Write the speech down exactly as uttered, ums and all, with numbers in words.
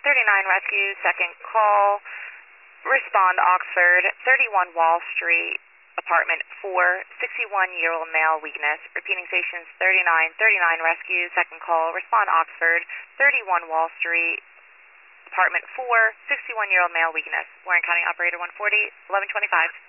thirty-nine Rescue, second call. Respond Oxford, thirty-one Wall Street, apartment four, sixty-one-year-old male weakness. Repeating stations thirty-nine, thirty-nine Rescue, second call. Respond Oxford, thirty-one Wall Street, apartment four, sixty-one-year-old male weakness. Warren County Operator one forty, eleven twenty-five.